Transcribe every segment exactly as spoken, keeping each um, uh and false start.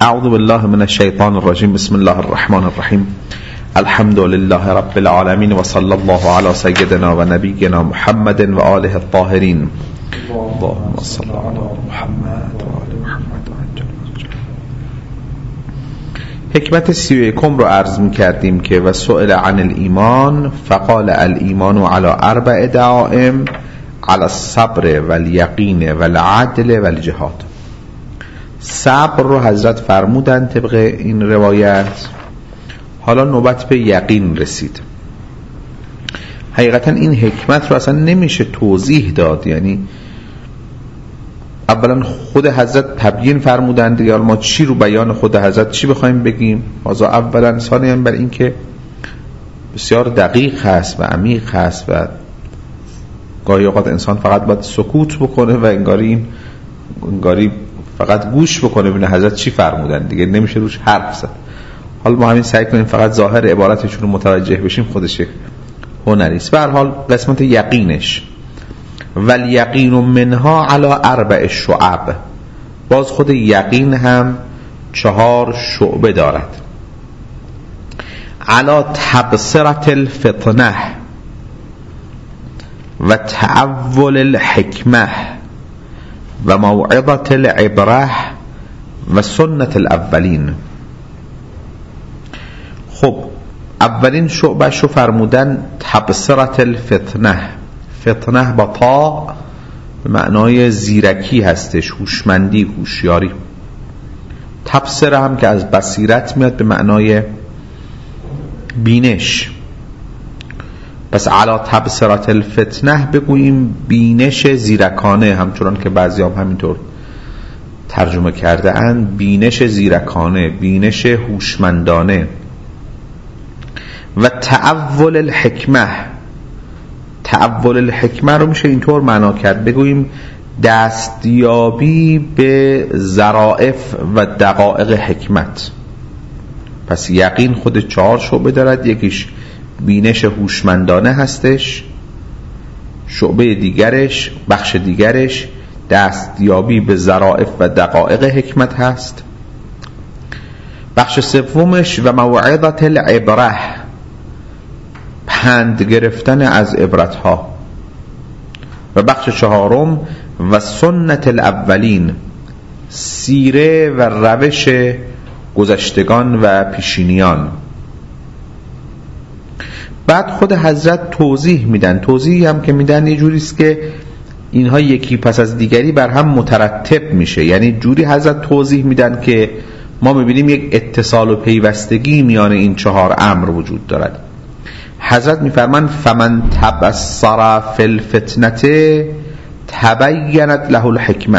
اعوذ بالله من الشیطان الرجیم. بسم الله الرحمن الرحیم. الحمد لله رب العالمین و صلی الله علی سیدنا و نبینا محمد و آله الطاهرین. اللهم صل علی محمد و آل محمد. حکمت سی و یکم رو عرض می کردیم که و سئل عن الایمان فقال الایمان علی اربع دعائم علی الصبر والیقین والعدل والجهاد. صبر رو حضرت فرمودن طبق این روایت. حالا نوبت به یقین رسید. حقیقتا این حکمت رو اصلا نمیشه توضیح داد، یعنی اولا خود حضرت تبیین فرمودند دیگه، ما چی رو بیان خود حضرت چی بخوایم بگیم؟ حاضر اولا. ثانیاً بر این که بسیار دقیق هست و عمیق هست و گاهی اوقات انسان فقط باید سکوت بکنه و انگاری این انگاری فقط گوش بکنه ببینه حضرت چی فرمودن، دیگه نمیشه روش حرف زد. حالا ما همین سعی کنیم فقط ظاهر عبارتشون رو متوجه بشیم، خودش هنری است. به هر حال قسمت یقینش والیقین منها علی اربع شعب، باز خود یقین هم چهار شعبه دارد. علی تبصرة الفطنه و تعول الحکمه و موعظة العبره و سنت الاولین. خب اولین شعبه شو فرمودن تبصرة الفطنه. فطنه با تا به معنای زیرکی هستش، هوشمندی، هوشیاری. تبصره هم که از بصیرت میاد به معنای بینش. پس علا تبصرة الفتنه بگوییم بینش زیرکانه، همچنان که بعضی هم همینطور ترجمه کرده اند، بینش زیرکانه، بینش هوشمندانه. و تعول الحکمه. تعول الحکمه رو میشه اینطور معنا کرد، بگوییم دستیابی به ظرائف و دقایق حکمت. پس یقین خود چهار شعبه دارد. یکیش بینش هوشمندانه هستش، شعبه دیگرش، بخش دیگرش دستیابی به ظرائف و دقایق حکمت هست. بخش سومش و موعظة العبره، پند گرفتن از عبرتها. و بخش چهارم و سنت الاولین، سیره و روش گذشتگان و پیشینیان. بعد خود حضرت توضیح میدن. توضیحی هم که میدن یه جوری است که اینها یکی پس از دیگری بر هم مترتب میشه، یعنی جوری حضرت توضیح میدن که ما میبینیم یک اتصال و پیوستگی میان این چهار امر وجود دارد. حضرت میفرمان فمن تبصر فی الفتنه تبینت له الحکمه،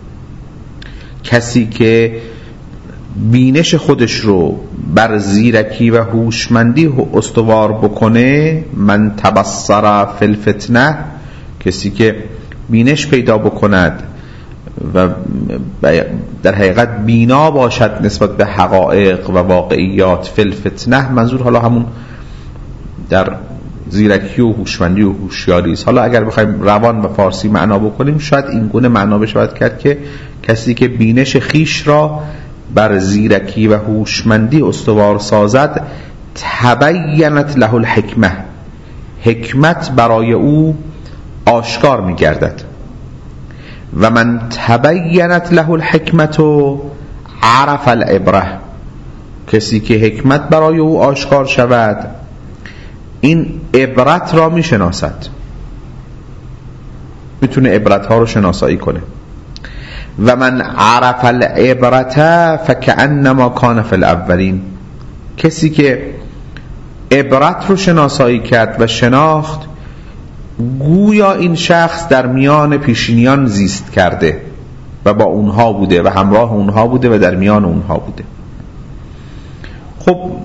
کسی که بینش خودش رو بر زیرکی و هوشمندی استوار بکنه. من تبصر فی الفتنه، کسی که بینش پیدا بکند و در حقیقت بینا باشد نسبت به حقایق و واقعیات. فی الفتنه منظور حالا همون در زیرکی و هوشمندی و هوشیاری است. حالا اگر بخوایم روان و فارسی معنا بکنیم شاید این گونه معنا بشود کرد که کسی که بینش خیش را بر زیرکی و هوشمندی استوار سازد، تبینت له الحکمه، حکمت برای او آشکار می گردد. و من تبینت له الحکمت عرف العبره، کسی که حکمت برای او آشکار شود این عبرت را می شناسد، میتونه عبرت ها رو شناسایی کنه. و من عرف العبرت فکأنما کان فی الاولین، کسی که عبرت رو شناسایی کرد و شناخت گویا این شخص در میان پیشینیان زیست کرده و با اونها بوده و همراه اونها بوده و در میان اونها بوده. خب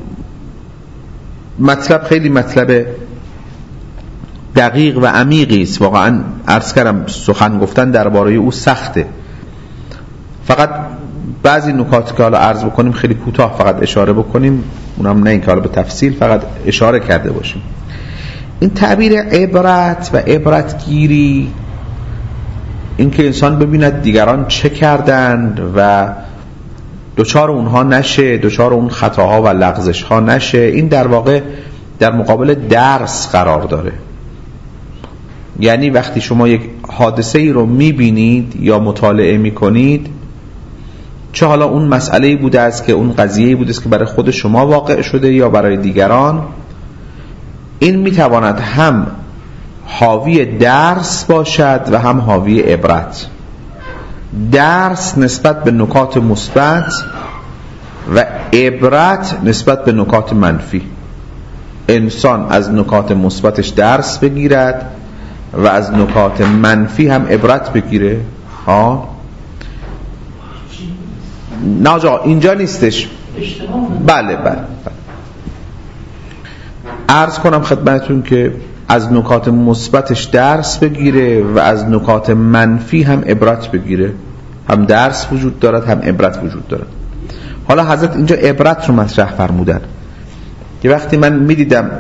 مطلب خیلی مطلب دقیق و عمیقی است. واقعا عرض کردم سخن گفتن درباره او سخته. فقط بعضی نکات که حالا عرض بکنیم خیلی کوتاه فقط اشاره بکنیم، اونم نه این که حالا به تفصیل، فقط اشاره کرده باشیم. این تعبیر عبرت و عبرتگیری، این که انسان ببیند دیگران چه کردند و دوچار اونها نشه، دوچار اون خطاها و لغزش ها نشه. این در واقع در مقابل درس قرار داره. یعنی وقتی شما یک حادثه ای رو میبینید یا مطالعه میکنید، چه حالا اون مسئله ای بوده است که اون قضیه ای بوده است که برای خود شما واقع شده یا برای دیگران، این میتواند هم حاوی درس باشد و هم حاوی عبرت. درس نسبت به نکات مثبت و عبرت نسبت به نکات منفی. انسان از نکات مثبتش درس بگیرد و از نکات منفی هم عبرت بگیره. ها نه آقا اینجا نیستش. بله بله, بله. عرض کنم خدمتتون که از نکات مثبتش درس بگیره و از نکات منفی هم عبرت بگیره. هم درس وجود دارد هم عبرت وجود دارد. حالا حضرت اینجا عبرت رو مطرح فرمودن که وقتی من میدیدم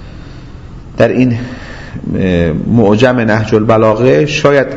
در این معجم نهج البلاغه شاید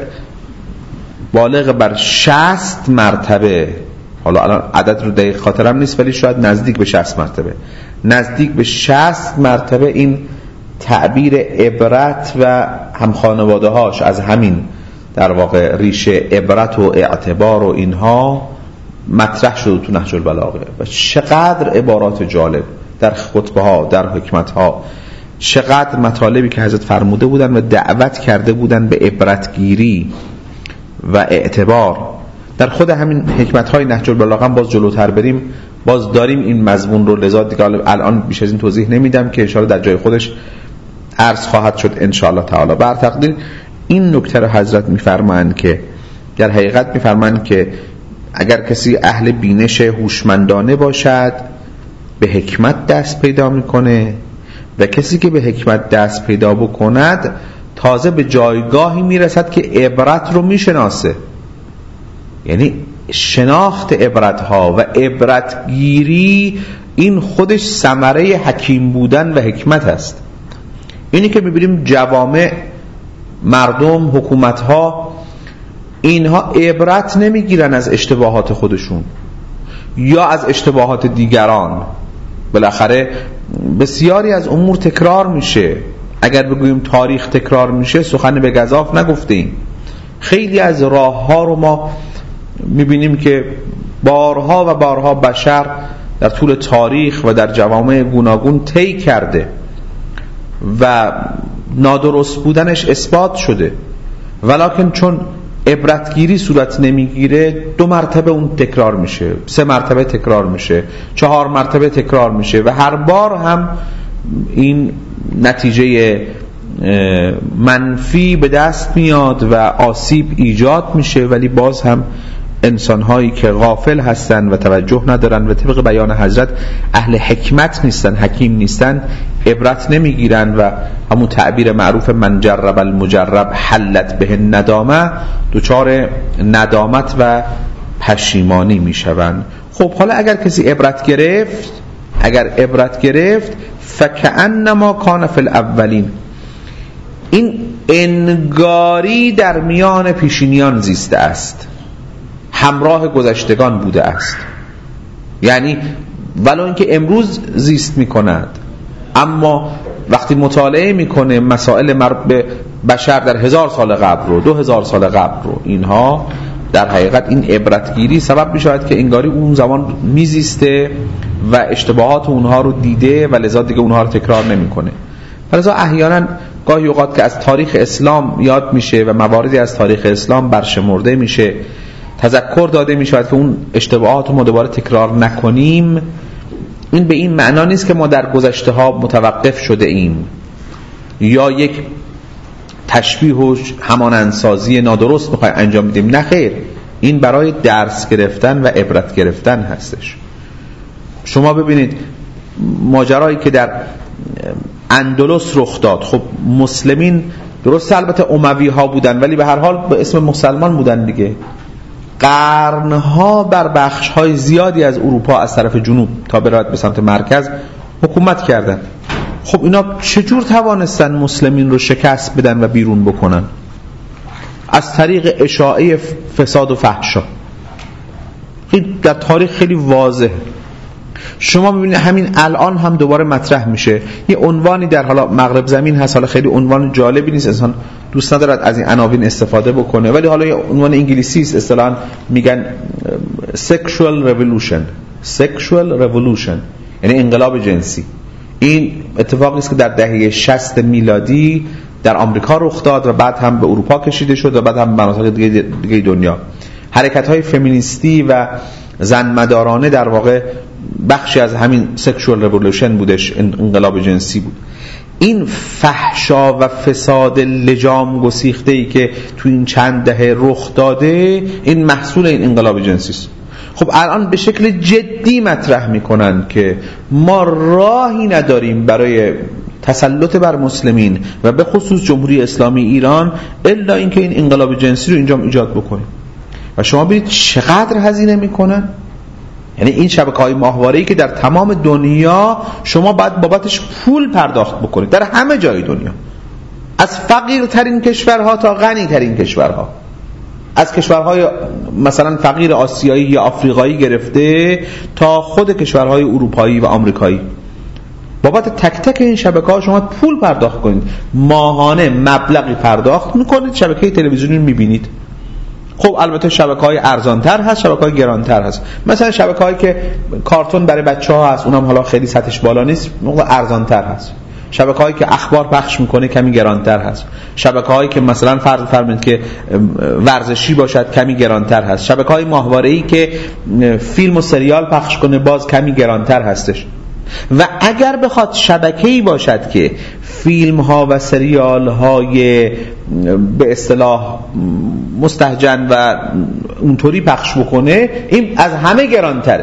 بالغ بر شصت مرتبه، حالا الان عدد رو دقیق خاطرم نیست ولی شاید نزدیک به شصت مرتبه نزدیک به شصت مرتبه این تعبیر عبرت و هم خانواده هاش از همین در واقع ریشه عبرت و اعتبار و اینها مطرح شد تو نهج البلاغه. و چقدر عبارات جالب در خطبه ها، در حکمت ها، چقدر مطالبی که حضرت فرموده بودن و دعوت کرده بودن به عبرتگیری و اعتبار. در خود همین حکمت های نهج البلاغه هم باز جلوتر بریم باز داریم این مضمون رو، لذا دیگه الان بیش از این توضیح نمیدم که ان شاءالله در جای خودش عرض خواهد شد ان شاءالله تعالی. بر تقدیر این نکته رو حضرت میفرمایند که در حقیقت میفرمایند که اگر کسی اهل بینش هوشمندانه باشد به حکمت دست پیدا میکنه و کسی که به حکمت دست پیدا بکند تازه به جایگاهی میرسد که عبرت رو میشناسه. یعنی شناخت عبرت ها و عبرتگیری این خودش ثمره حکیم بودن و حکمت است. اینی که میبینیم جوامع، مردم، حکومت ها اینها عبرت نمیگیرن از اشتباهات خودشون یا از اشتباهات دیگران. بالاخره بسیاری از امور تکرار میشه. اگر بگوییم تاریخ تکرار میشه سخن به گزاف نگفتیم. خیلی از راه ها رو ما میبینیم که بارها و بارها بشر در طول تاریخ و در جوامع گوناگون طی کرده و نادرست بودنش اثبات شده، ولکن چون عبرتگیری صورت نمیگیره دو مرتبه اون تکرار میشه، سه مرتبه تکرار میشه، چهار مرتبه تکرار میشه و هر بار هم این نتیجه منفی به دست میاد و آسیب ایجاد میشه. ولی باز هم انسانهایی که غافل هستن و توجه ندارن و طبق بیان حضرت اهل حکمت نیستن، حکیم نیستن، عبرت نمیگیرن و همون تعبیر معروف من جرب المجرب حلت به ندامه، دچار ندامت و پشیمانی میشون. خب حالا اگر کسی عبرت گرفت اگر عبرت گرفت فکأنما کان فی الاولین، این انگاری در میان پیشینیان زیسته است، همراه گذشتگان بوده است. یعنی ولو اینکه امروز زیست میکند اما وقتی مطالعه میکنه مسائل مربوط به بشر در هزار سال قبل رو، دو هزار سال قبل رو، اینها در حقیقت این عبرتگیری سبب میشود که انگاری اون زمان میزیسته و اشتباهات اونها رو دیده و لذا دیگه اونها رو تکرار نمیکنه. لذا احیانا گاهی اوقات که از تاریخ اسلام یاد میشه و مواردی از تاریخ اسلام برشمرده میشه، تذکر داده میشود که اون اشتباهات رو ما دوباره تکرار نکنیم، این به این معنا نیست که ما در گذشته ها متوقف شده ایم یا یک تشبیه و همانندسازی نادرست میخوایم انجام بدیم. نه خیر، این برای درس گرفتن و عبرت گرفتن هستش. شما ببینید ماجرایی که در اندلس رخ داد، خب مسلمین درست البته اموی ها بودن ولی به هر حال به اسم مسلمان بودن دیگه، قرنها بر بخش های زیادی از اروپا از طرف جنوب تا برایت به سمت مرکز حکومت کردن. خب اینا چجور توانستن مسلمین رو شکست بدن و بیرون بکنن؟ از طریق اشاعه فساد و فحشا. خیلی در تاریخ خیلی واضح. شما ببینید همین الان هم دوباره مطرح میشه، یه عنوانی در حالا مغرب زمین هست، حالا خیلی عنوان جالبی نیست، انسان دوست ندارد از این عناوین استفاده بکنه، ولی حالا یه عنوان انگلیسی است، اصطلاحاً میگن sexual revolution. sexual revolution یعنی انقلاب جنسی. این اتفاقی است که در دهه شصت میلادی در آمریکا رخ داد و بعد هم به اروپا کشیده شد و بعد هم به مناطق دیگه, دیگه دنیا. حرکت‌های فمینیستی و زن مدارانه در واقع بخشی از همین sexual revolution بودش، انقلاب جنسی بود. این فحشا و فساد لجام گسیخته‌ای که تو این چند دهه رخ داده، این محصول این انقلاب جنسی است. خب الان به شکل جدی مطرح میکنن که ما راهی نداریم برای تسلط بر مسلمین و به خصوص جمهوری اسلامی ایران الا اینکه این انقلاب جنسی رو اینجا ایجاد بکنیم. و شما ببینید چقدر هزینه میکنن. یعنی این شبکه‌های ماهواره‌ای که در تمام دنیا شما باید بابتش پول پرداخت بکنید، در همه جای دنیا، از فقیرترین کشورها تا غنی‌ترین کشورها، از کشورهای مثلا فقیر آسیایی یا آفریقایی گرفته تا خود کشورهای اروپایی و آمریکایی، بابت تک تک این شبکه‌ها شما پول پرداخت کنید، ماهانه مبلغی پرداخت میکنید، شبکه تلویزیونی میبینید. خب البته شبکه‌های ارزان‌تر هست، شبکه‌های گران‌تر هست. مثلا شبکه‌هایی که کارتون برای بچه‌ها هست، اونم حالا خیلی سطحش بالا نیست، موقع ارزان‌تر هست. شبکه‌هایی که اخبار پخش میکنه کمی گران‌تر هست. شبکه‌هایی که مثلا فرض فرمایید که ورزشی باشد کمی گران‌تر هست. شبکه‌های ماهواره‌ای که فیلم و سریال پخش کنه باز کمی گران‌تر هستش. و اگر بخواد شبکه‌ای باشد که فیلم‌ها و سریال‌های به اصطلاح مستهجن و اونطوری پخش بکنه، این از همه گران‌تره.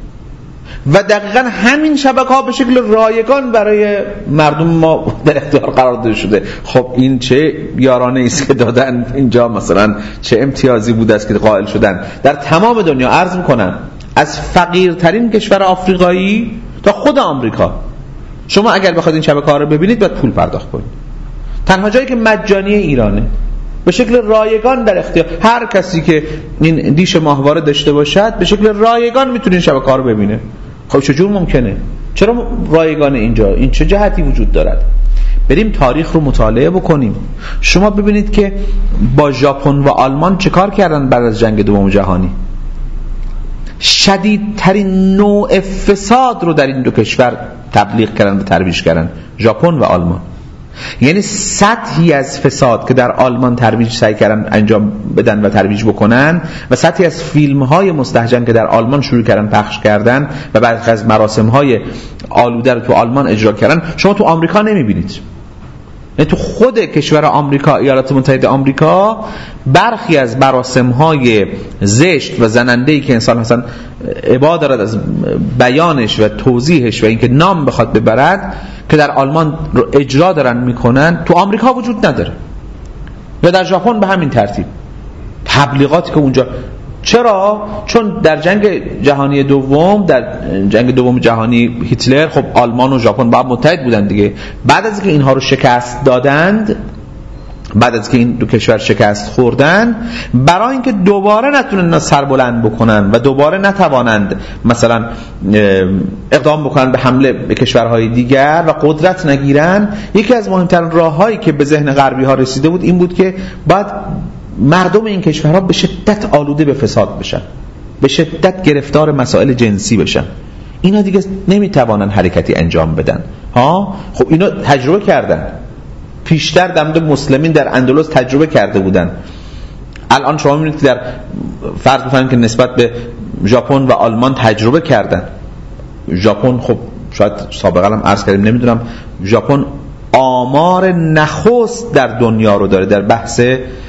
و دقیقاً همین شبکه‌ها به شکل رایگان برای مردم ما در اختیار قرار داده شده. خب این چه یارانه است که دادن اینجا، مثلا چه امتیازی بوده است که قائل شدن در تمام دنیا. عرض می‌کنم از فقیرترین کشور آفریقایی تا خود آمریکا، شما اگر بخواید این شبکه‌ها رو ببینید باید پول پرداخت کنید. تنها جایی که مجانی ایرانه، به شکل رایگان در اختیار هر کسی که این دیش ماهواره داشته باشد به شکل رایگان میتونه این شبکه‌ها رو ببینه. خب چجور ممکنه؟ چرا رایگان اینجا؟ این چه جهتی وجود دارد؟ بریم تاریخ رو مطالعه بکنیم. شما ببینید که با ژاپن و آلمان چه کار کردن بعد از جنگ دوم جهانی. شدیدترین نوع فساد رو در این دو کشور تبلیغ کردن و ترویج کردن، ژاپن و آلمان. یعنی سطحی از فساد که در آلمان ترویج سعی کردن انجام بدن و ترویج بکنن و سطحی از فیلم‌های مستهجن که در آلمان شروع کردن پخش کردن و بعد از مراسم‌های آلوده رو تو آلمان اجرا کردن، شما تو آمریکا نمی‌بینید. یعنی تو خود کشور آمریکا، ایالات متحده آمریکا، برخی از مراسم‌های زشت و زننده‌ای که انسان مثلا ابا دارد از بیانش و توضیحش و اینکه نام بخواد ببرد که در آلمان رو اجرا دارن میکنن، تو آمریکا وجود نداره. یا در ژاپن به همین ترتیب. تبلیغاتی که اونجا، چرا؟ چون در جنگ جهانی دوم، در جنگ دوم جهانی هیتلر، خب آلمان و ژاپن با هم متحد بودن دیگه. بعد از اینکه اینها رو شکست دادند، بعد از که این دو کشور شکست خوردن، برای اینکه دوباره نتونن سر بلند بکنن و دوباره نتوانند مثلا اقدام بکنن به حمله به کشورهای دیگر و قدرت نگیرن، یکی از مهمترین راههایی که به ذهن غربی ها رسیده بود این بود که باید مردم این کشورها به شدت آلوده به فساد بشن، به شدت گرفتار مسائل جنسی بشن. اینا دیگه نمیتوانن حرکتی انجام بدن. ها خب اینا تجربه کردن، پیشتر در مورد مسلمین در اندلس تجربه کرده بودن. الان شما می‌بینید که در فرض بفرمایید که نسبت به ژاپن و آلمان تجربه کردن. ژاپن خب شاید سابقا هم عرض کردیم، نمیدونم، ژاپن آمار نخست در دنیا رو داره در بحث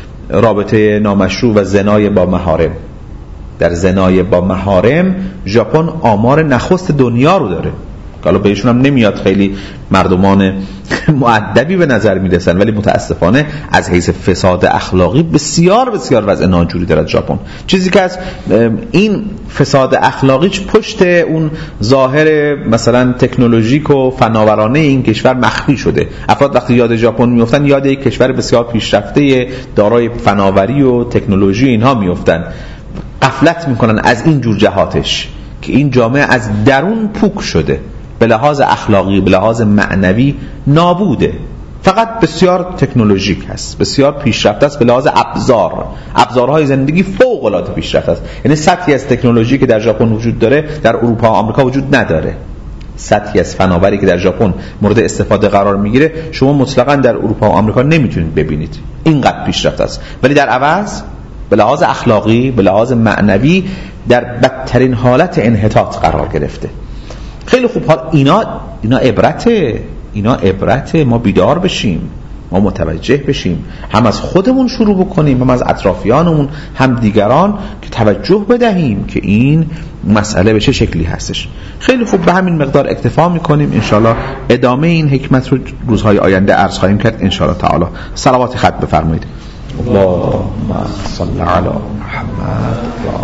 رابطه نامشروع و زنای با محارم. در زنای با محارم ژاپن آمار نخست دنیا رو داره. حالا بهشون هم نمیاد خیلی مردمان مؤدبی به نظر میرسن، ولی متاسفانه از حیث فساد اخلاقی بسیار بسیار وضع ناجوری دارد ژاپن. چیزی که از این فساد اخلاقی پشت اون ظاهر مثلا تکنولوژیک و فناورانه این کشور مخفی شده. افراد وقتی یاد ژاپن میافتن یاد یک کشور بسیار پیشرفته دارای فناوری و تکنولوژی اینها میافتن. غفلت میکنن از این جور جهاتش که این جامعه از درون پوک شده، به لحاظ اخلاقی به لحاظ معنوی نابوده، فقط بسیار تکنولوژیک هست، بسیار پیشرفته است به لحاظ ابزار، ابزارهای زندگی فوق العاده پیشرفته است. یعنی سطحی از تکنولوژی که در ژاپن وجود داره در اروپا و آمریکا وجود نداره. سطحی از فناوری که در ژاپن مورد استفاده قرار میگیره شما مطلقاً در اروپا و آمریکا نمیتونید ببینید، اینقدر پیشرفته است. ولی در عوض به لحاظ اخلاقی به لحاظ معنوی در بدترین حالت انحطاط قرار گرفته. خیلی خوب، حال اینا اینا عبرته، اینا عبرته. ما بیدار بشیم، ما متوجه بشیم، هم از خودمون شروع بکنیم، هم از اطرافیانمون، هم دیگران، که توجه بدهیم که این مسئله به چه شکلی هستش. خیلی خوب، به همین مقدار اکتفا میکنیم. انشالله ادامه این حکمت رو روزهای آینده عرض خواهیم کرد انشالله تعالی. صلوات خط بفرمایید. اللهم صل علی محمد.